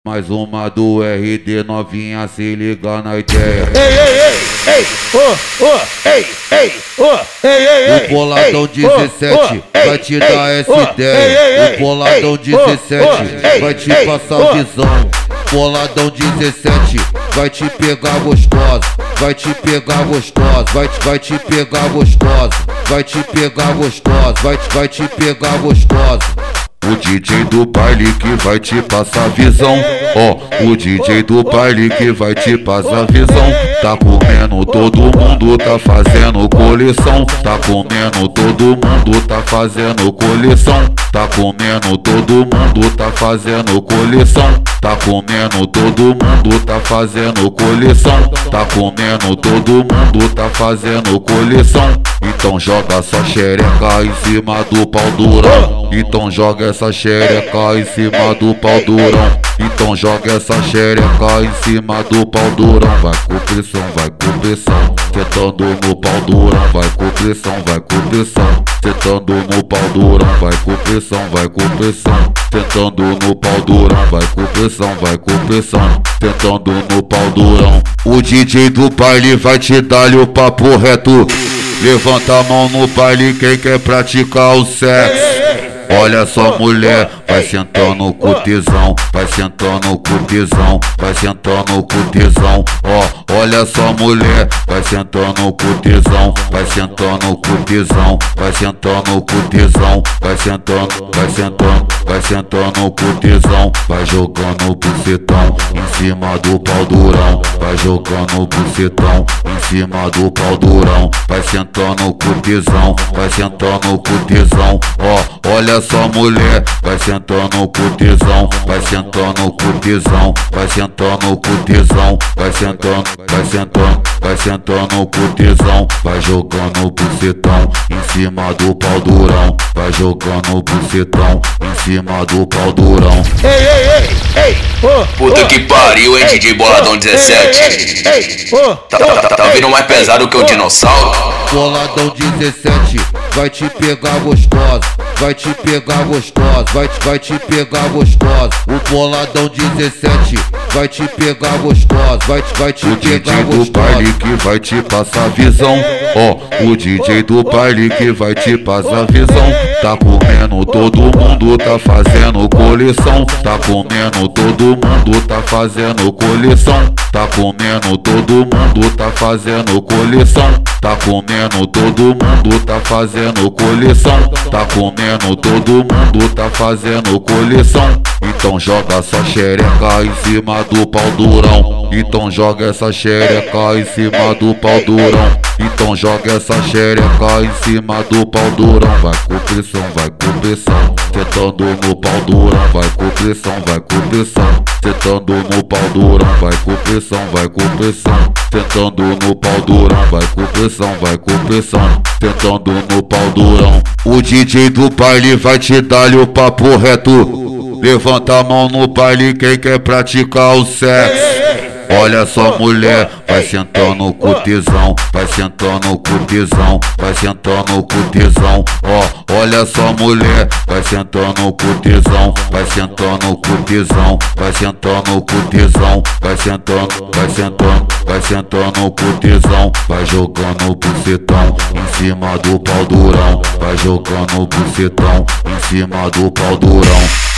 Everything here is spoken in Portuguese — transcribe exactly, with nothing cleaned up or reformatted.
Mais uma do R D, novinha, se liga na ideia. Ei, ei, ei, ei, oh, oh, ei, ei, oh, ei, ei, ei. O Boladão dezessete vai te dar essa ideia. O Boladão dezessete vai te passar visão. Boladão dezessete vai te pegar gostosa, vai te pegar gostosa, vai te, vai te pegar gostosa, vai te pegar gostosa, vai te, vai te pegar gostosa. O D J do baile que vai te passar visão, ó, oh, o D J do baile que vai te passar visão. Tá comendo todo mundo, tá fazendo coleção. Tá comendo todo mundo, tá fazendo coleção. Tá comendo todo mundo, tá fazendo coleção. Tá comendo todo mundo, tá fazendo coleção. Tá comendo todo mundo, tá fazendo coleção. Então joga sua xereca em cima do pau durão. Então joga essa xereca em cima do pau durão. Então joga essa xereca em cima do pau durão. Vai com pressão, vai com pressão. Sentando no pau durão, vai com pressão, vai com pressão. Sentando no pau durão, vai com pressão, vai com pressão. Sentando no pau durão, vai com pressão, vai com pressão. Sentando no pau durão. O D J do baile vai te dar-lhe o papo reto. Levanta a mão no baile quem quer praticar o sexo. Olha só, mulher, vai sentando com tesão, vai sentando com tesão, vai sentando com tesão. Ó, olha só, mulher, vai sentando com tesão, vai sentando com tesão, vai sentando com tesão, vai sentando, vai sentando, vai sentando com tesão. Vai jogando o bucetão em cima do pau durão, vai jogando o bucetão em cima do pau durão. Vai sentando com tesão, vai sentando com tesão. Ó, olha só, mulher, vai sentando com tesão, vai sentando com tesão, vai sentando com tesão, vai sentando, vai sentando, vai sentando com tesão. Vai jogando o bucetão em cima do pau durão, vai jogando o bucetão em cima do pau durão. Ei, ei, ei, ei, oh, puta que pariu, hein, D J Boladão dezessete. Tá, tá, tá, tá vindo mais pesado que um dinossauro. Boladão dezessete vai te pegar gostosa, vai te pegar gostosa, vai te, vai te pegar gostosa. O Boladão dezessete vai te pegar gostosa, vai te, vai te pegar gostosa. O D J do baile que vai te passar visão, ó, oh, o D J do baile que vai te passar visão. Tá comendo todo mundo, tá fazendo coleção. Tá comendo todo mundo, tá fazendo coleção. Tá comendo todo mundo, tá fazendo coleção. Tá comendo todo mundo, tá fazendo coleção. Tá comendo todo mundo, tá fazendo coleção. Então joga sua xereca em cima do pau durão. Então joga essa xereca em cima do pau durão. Então joga essa xereca em cima do pau durão. Vai com pressão, vai com pressão. Sentando no pau durão, vai com pressão, vai com pressão. Sentando no pau durão, vai com pressão, vai com pressão. Sentando no pau durão, vai com pressão, vai com pressão. Sentando no pau durão. O D J do baile vai te dar-lhe o papo reto. Levanta a mão no baile quem quer praticar o sexo. Olha só, mulher, vai sentando com tesão, vai sentando com tesão, vai sentando com tesão. Ó, olha só, mulher, vai sentando com tesão, vai sentando com tesão, vai sentando com tesão, vai sentando, vai sentando, vai sentando com tesão. Vai jogando o bucetão em cima do pau durão, vai jogando o bucetão em cima do pau durão.